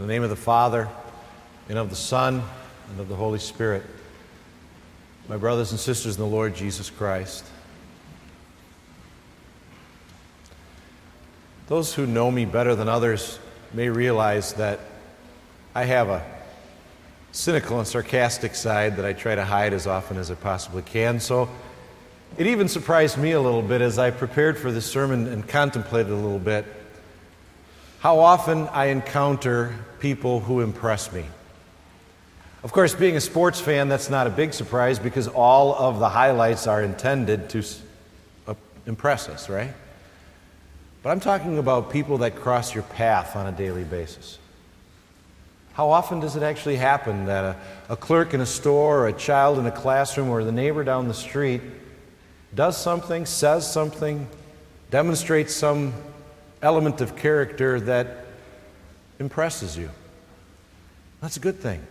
In the name of the Father, and of the Son, and of the Holy Spirit. My brothers and sisters in the Lord Jesus Christ. Those who know me better than others may realize that I have a cynical and sarcastic side that I try to hide as often as I possibly can. So it even surprised me a little bit as I prepared for this sermon and contemplated a little bit how often I encounter people who impress me. Of course, being a sports fan, that's not a big surprise because all of the highlights are intended to impress us, right? But I'm talking about people that cross your path on a daily basis. How often does it actually happen that a clerk in a store, or a child in a classroom, or the neighbor down the street does something, says something, demonstrates some element of character that impresses you? That's a good thing.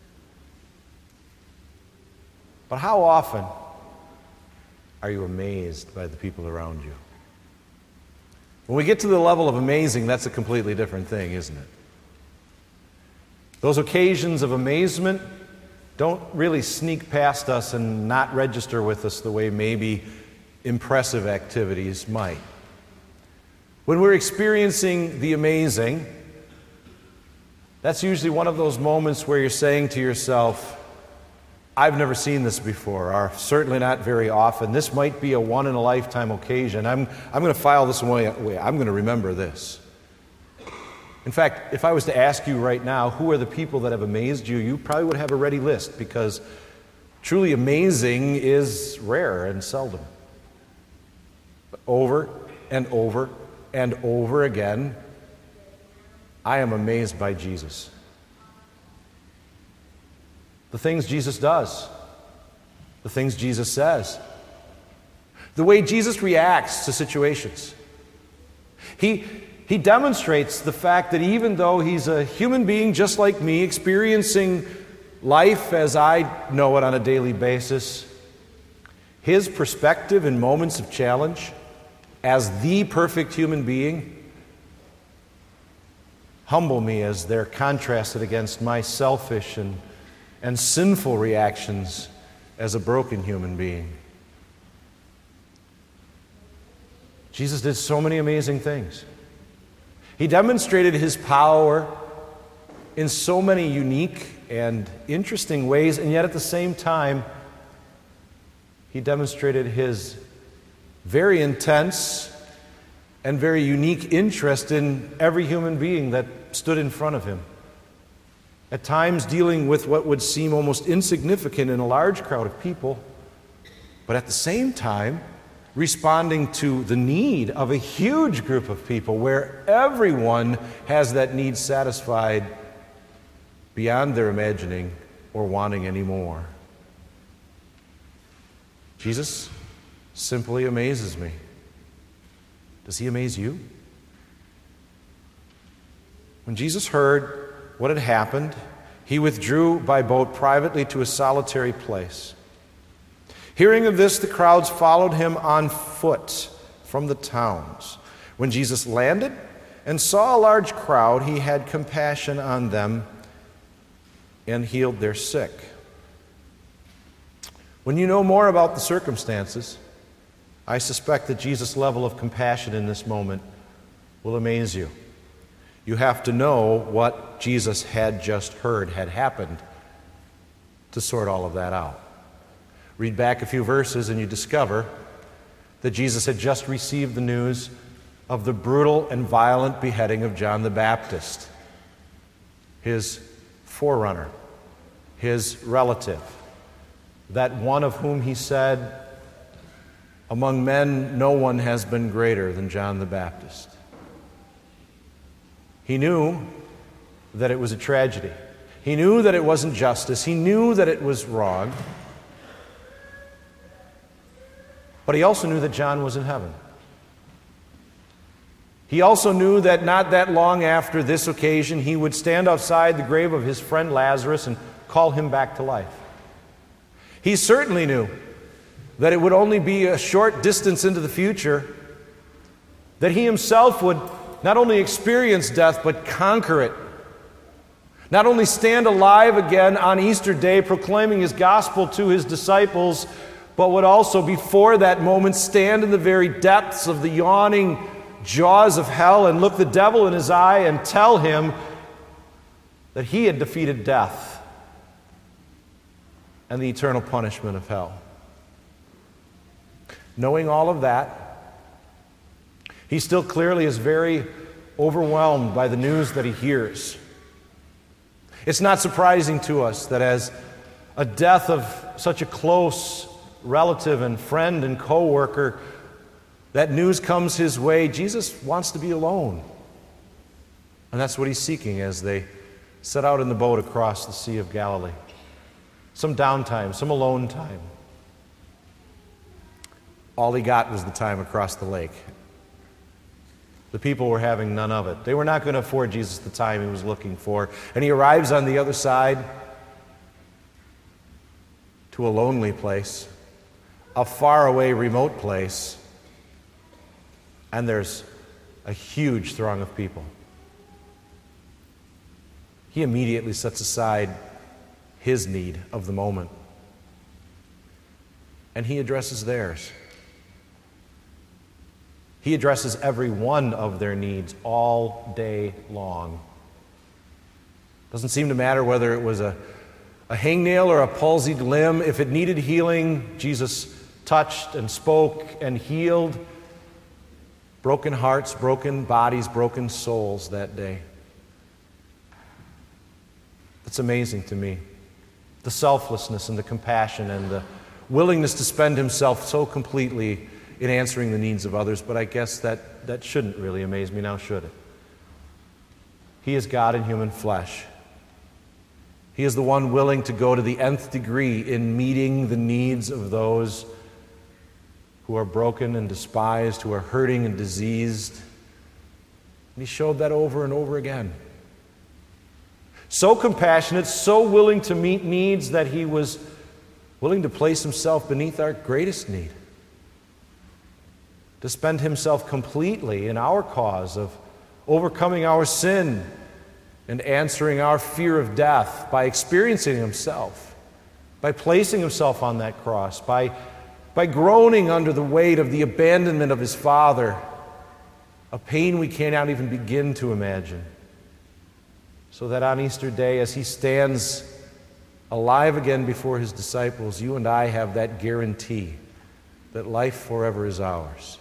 But how often are you amazed by the people around you? When we get to the level of amazing, that's a completely different thing, isn't it? Those occasions of amazement don't really sneak past us and not register with us the way maybe impressive activities might. When we're experiencing the amazing, that's usually one of those moments where you're saying to yourself, I've never seen this before, or certainly not very often. This might be a one-in-a-lifetime occasion. I'm going to file this away. I'm going to remember this. In fact, if I was to ask you right now, who are the people that have amazed you, you probably would have a ready list, because truly amazing is rare and seldom. But over and over and over again, I am amazed by Jesus. The things Jesus does, the things Jesus says, the way Jesus reacts to situations. He demonstrates the fact that even though he's a human being just like me, experiencing life as I know it on a daily basis, his perspective in moments of challenge as the perfect human being humble me as they're contrasted against my selfish and sinful reactions as a broken human being. Jesus did so many amazing things. He demonstrated his power in so many unique and interesting ways, and yet at the same time, he demonstrated his very intense and very unique interest in every human being that stood in front of him. At times dealing with what would seem almost insignificant in a large crowd of people, but at the same time responding to the need of a huge group of people where everyone has that need satisfied beyond their imagining or wanting any more. Jesus simply amazes me. Does he amaze you? When Jesus heard what had happened, he withdrew by boat privately to a solitary place. Hearing of this, the crowds followed him on foot from the towns. When Jesus landed and saw a large crowd, he had compassion on them and healed their sick. When you know more about the circumstances, I suspect that Jesus' level of compassion in this moment will amaze you. You have to know what Jesus had just heard had happened to sort all of that out. Read back a few verses and you discover that Jesus had just received the news of the brutal and violent beheading of John the Baptist, his forerunner, his relative, that one of whom he said, among men no one has been greater than John the Baptist. He knew that it was a tragedy. He knew that it wasn't justice. He knew that it was wrong. But he also knew that John was in heaven. He also knew that not that long after this occasion, he would stand outside the grave of his friend Lazarus and call him back to life. He certainly knew that it would only be a short distance into the future that he himself would not only experience death, but conquer it Not only stand alive again on Easter Day, proclaiming his gospel to his disciples, but would also, before that moment, stand in the very depths of the yawning jaws of hell and look the devil in his eye and tell him that he had defeated death and the eternal punishment of hell. Knowing all of that, he still clearly is very overwhelmed by the news that he hears. It's not surprising to us that as a death of such a close relative and friend and co-worker, that news comes his way. Jesus wants to be alone. And that's what he's seeking as they set out in the boat across the Sea of Galilee. Some downtime, some alone time. All he got was the time across the lake. The people were having none of it. They were not going to afford Jesus the time he was looking for. And he arrives on the other side to a lonely place, a faraway, remote place, and there's a huge throng of people. He immediately sets aside his need of the moment, and he addresses theirs. He addresses every one of their needs all day long. Doesn't seem to matter whether it was a hangnail or a palsied limb. If it needed healing, Jesus touched and spoke and healed broken hearts, broken bodies, broken souls that day. It's amazing to me. The selflessness and the compassion and the willingness to spend himself so completely in answering the needs of others, but I guess that shouldn't really amaze me now, should it? He is God in human flesh. He is the one willing to go to the nth degree in meeting the needs of those who are broken and despised, who are hurting and diseased. And he showed that over and over again. So compassionate, so willing to meet needs that he was willing to place himself beneath our greatest need, to spend himself completely in our cause of overcoming our sin and answering our fear of death by experiencing himself, by placing himself on that cross, by groaning under the weight of the abandonment of his Father, a pain we cannot even begin to imagine. So that on Easter Day, as he stands alive again before his disciples, you and I have that guarantee that life forever is ours.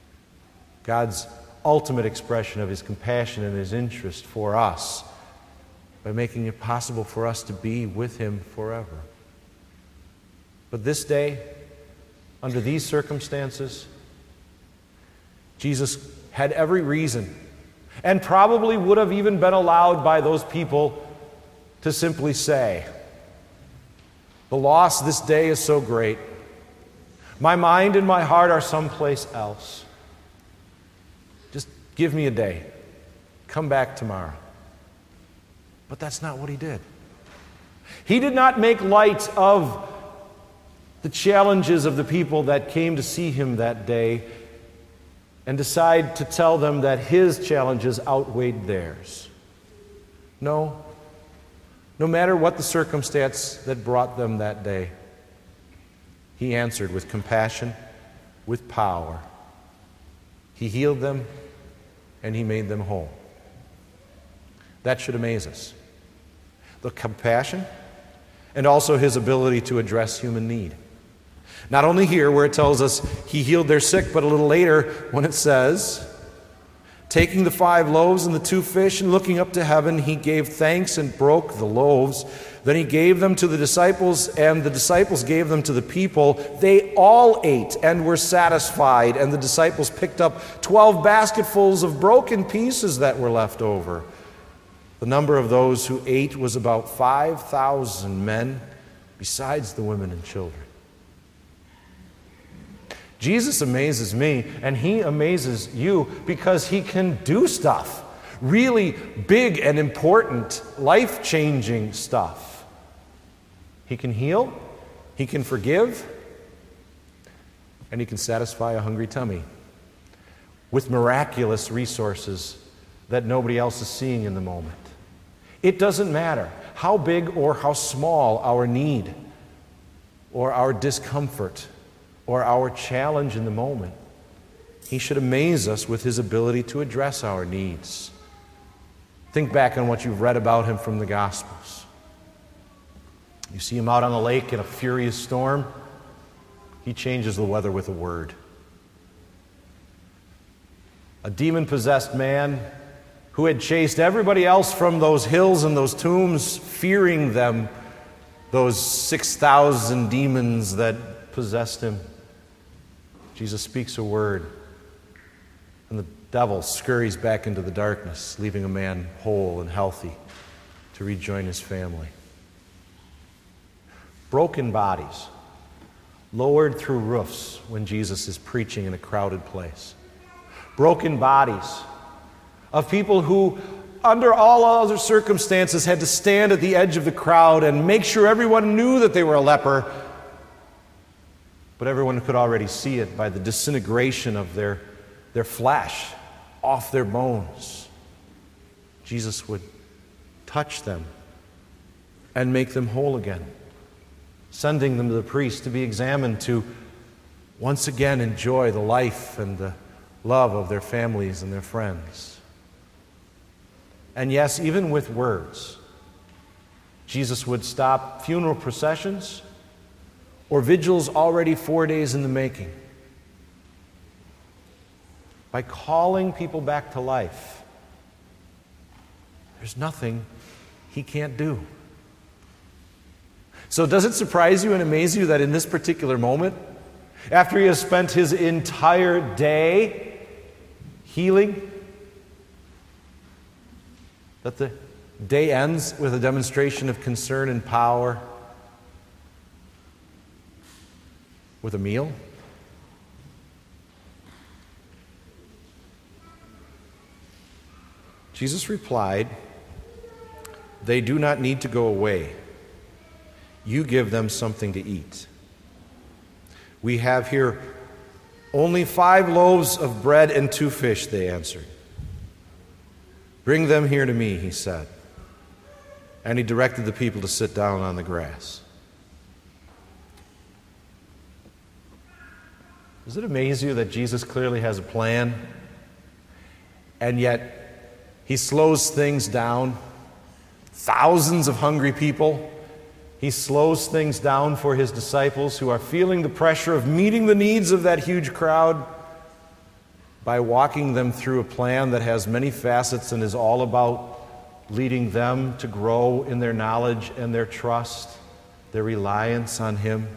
God's ultimate expression of his compassion and his interest for us by making it possible for us to be with him forever. But this day, under these circumstances, Jesus had every reason, and probably would have even been allowed by those people to simply say, "The loss this day is so great. My mind and my heart are someplace else. Just give me a day. Come back tomorrow." But that's not what he did. He did not make light of the challenges of the people that came to see him that day and decide to tell them that his challenges outweighed theirs. No. No matter what the circumstance that brought them that day, he answered with compassion, with power. He healed them, and he made them whole. That should amaze us. The compassion and also his ability to address human need. Not only here where it tells us he healed their sick, but a little later when it says, taking the 5 loaves and the 2 fish and looking up to heaven, he gave thanks and broke the loaves. Then he gave them to the disciples, and the disciples gave them to the people. They all ate and were satisfied, and the disciples picked up 12 basketfuls of broken pieces that were left over. The number of those who ate was about 5,000 men, besides the women and children. Jesus amazes me, and he amazes you because he can do stuff, really big and important, life-changing stuff. He can heal, he can forgive, and he can satisfy a hungry tummy with miraculous resources that nobody else is seeing in the moment. It doesn't matter how big or how small our need or our discomfort or our challenge in the moment. He should amaze us with his ability to address our needs. Think back on what you've read about him from the Gospels. You see him out on the lake in a furious storm. He changes the weather with a word. A demon-possessed man who had chased everybody else from those hills and those tombs, fearing them, those 6,000 demons that possessed him. Jesus speaks a word, and the devil scurries back into the darkness, leaving a man whole and healthy to rejoin his family. Broken bodies, lowered through roofs when Jesus is preaching in a crowded place. Broken bodies of people who, under all other circumstances, had to stand at the edge of the crowd and make sure everyone knew that they were a leper, but everyone could already see it by the disintegration of their flesh off their bones. Jesus would touch them and make them whole again, sending them to the priest to be examined, to once again enjoy the life and the love of their families and their friends. And yes, even with words, Jesus would stop funeral processions or vigils already 4 days in the making by calling people back to life. There's nothing he can't do. So does it surprise you and amaze you that in this particular moment, after he has spent his entire day healing, that the day ends with a demonstration of concern and power with a meal? Jesus replied, "They do not need to go away. You give them something to eat." "We have here only 5 loaves of bread and 2 fish," they answered. "Bring them here to me," he said. And he directed the people to sit down on the grass. Does it amaze you that Jesus clearly has a plan, and yet he slows things down? Thousands of hungry people. He slows things down for his disciples who are feeling the pressure of meeting the needs of that huge crowd by walking them through a plan that has many facets and is all about leading them to grow in their knowledge and their trust, their reliance on him.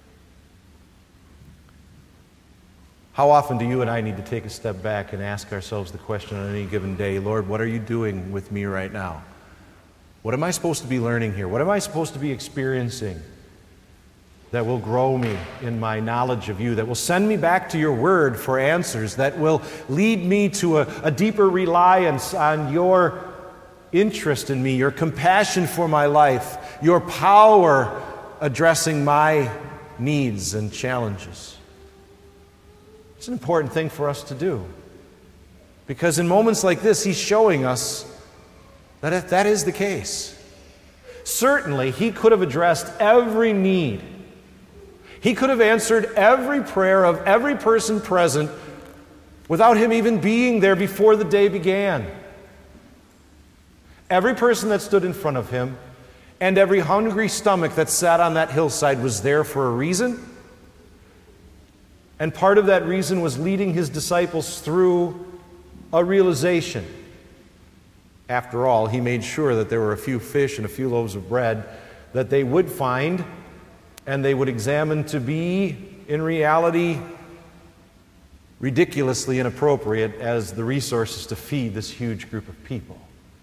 How often do you and I need to take a step back and ask ourselves the question on any given day, Lord, what are you doing with me right now? What am I supposed to be learning here? What am I supposed to be experiencing that will grow me in my knowledge of you, that will send me back to your word for answers, that will lead me to a deeper reliance on your interest in me, your compassion for my life, your power addressing my needs and challenges? It's an important thing for us to do, because in moments like this, he's showing us that if that is the case, certainly he could have addressed every need. He could have answered every prayer of every person present without him even being there before the day began. Every person that stood in front of him and every hungry stomach that sat on that hillside was there for a reason. And part of that reason was leading his disciples through a realization. After all, he made sure that there were a few fish and a few loaves of bread that they would find and they would examine to be, in reality, ridiculously inappropriate as the resources to feed this huge group of people.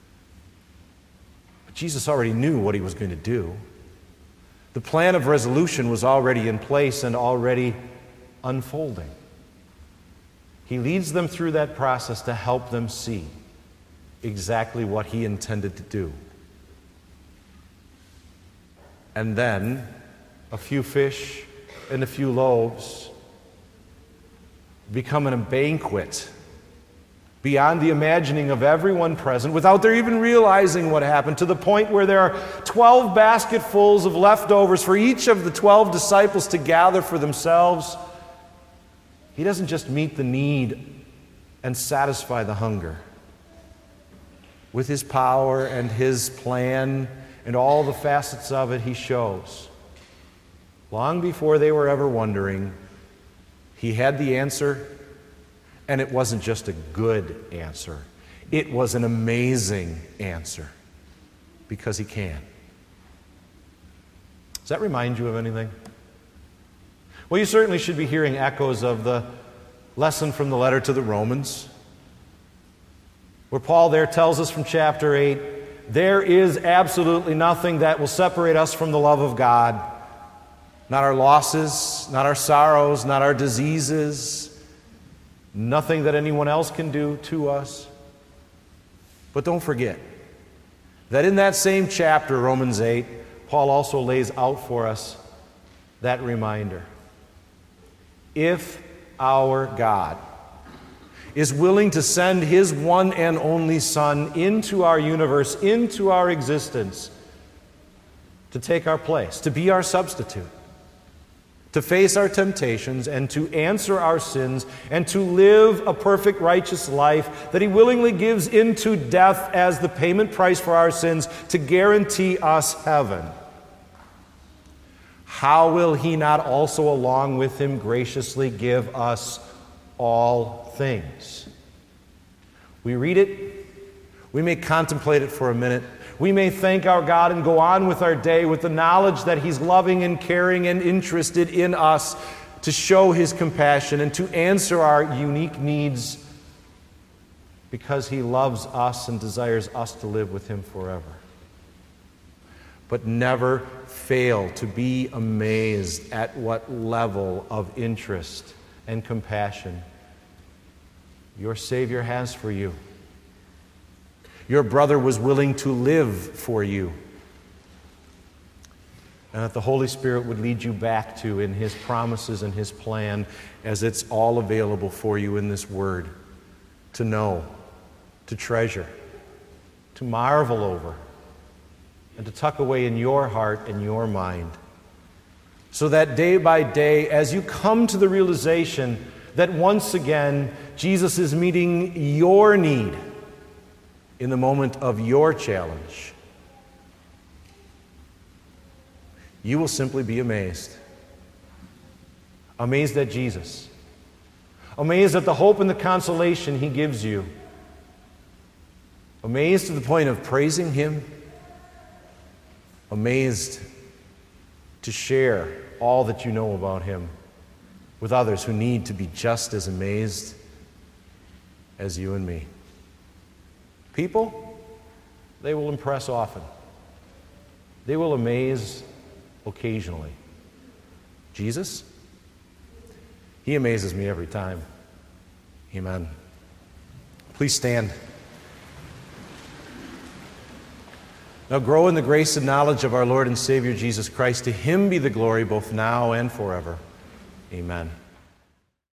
But Jesus already knew what he was going to do. The plan of resolution was already in place and already unfolding. He leads them through that process to help them see exactly what he intended to do. And then a few fish and a few loaves become a banquet beyond the imagining of everyone present, without their even realizing what happened, to the point where there are 12 basketfuls of leftovers for each of the 12 disciples to gather for themselves. He doesn't just meet the need and satisfy the hunger. With his power and his plan and all the facets of it, he shows. Long before they were ever wondering, he had the answer. And it wasn't just a good answer. It was an amazing answer. Because he can. Does that remind you of anything? Well, you certainly should be hearing echoes of the lesson from the letter to the Romans, where Paul there tells us from chapter 8, there is absolutely nothing that will separate us from the love of God. Not our losses, not our sorrows, not our diseases, nothing that anyone else can do to us. But don't forget that in that same chapter, Romans 8, Paul also lays out for us that reminder. If our God is willing to send his one and only Son into our universe, into our existence, to take our place, to be our substitute, to face our temptations and to answer our sins and to live a perfect righteous life that he willingly gives into death as the payment price for our sins to guarantee us heaven, how will he not also along with him graciously give us all things? We read it, we may contemplate it for a minute, we may thank our God and go on with our day with the knowledge that he's loving and caring and interested in us to show his compassion and to answer our unique needs because he loves us and desires us to live with him forever. But never fail to be amazed at what level of interest and compassion your Savior has for you. Your brother was willing to live for you. And that the Holy Spirit would lead you back to in his promises and his plan as it's all available for you in this word to know, to treasure, to marvel over, and to tuck away in your heart and your mind. So that day by day, as you come to the realization that once again Jesus is meeting your need in the moment of your challenge, you will simply be amazed. Amazed at Jesus. Amazed at the hope and the consolation he gives you. Amazed to the point of praising him. Amazed to share all that you know about him with others who need to be just as amazed as you and me. People, they will impress often. They will amaze occasionally. Jesus, he amazes me every time. Amen. Please stand. Now grow in the grace and knowledge of our Lord and Savior Jesus Christ. To him be the glory both now and forever. Amen.